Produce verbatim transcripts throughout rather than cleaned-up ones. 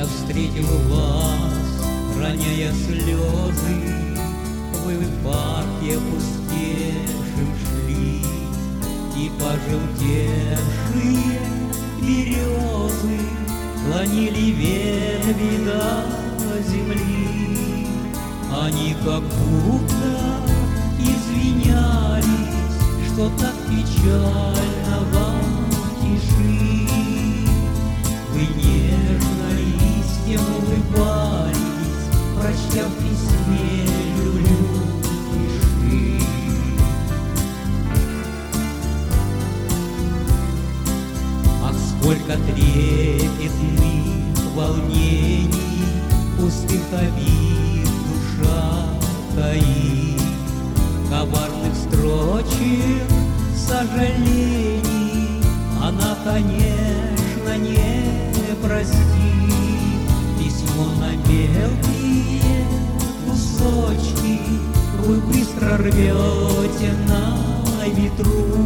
Я встретил вас, роняя слезы, вы в парке опустевшим шли, и пожелтевшие березы клонили ветви до земли. Они как будто извинялись, что так печально вам в тиши. Вы нежно листьям улыбались, прочтя в письме «люблю, пиши». Ах, сколько трепетных волнений, пустых обид душа таит, коварных строчек сожалений она, конечно, не простит. Письмо на мелкие кусочки вы быстро рвете на ветру.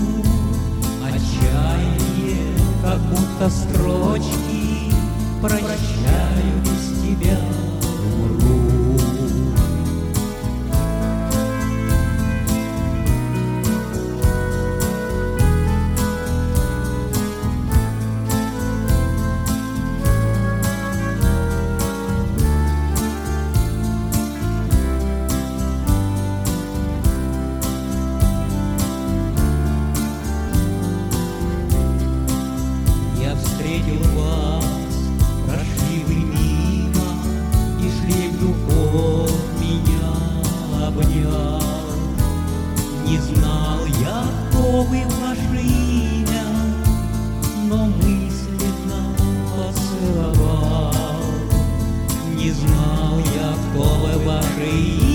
Отчаяние, как будто строчки, прощаю без тебя, умру. Встретил вас, прошли вы мимо, и шлейф духов меня обнял. Не знал я, кто вы, ваше имя, но мысленно поцеловал. Не знал я, кто вы, ваше имя,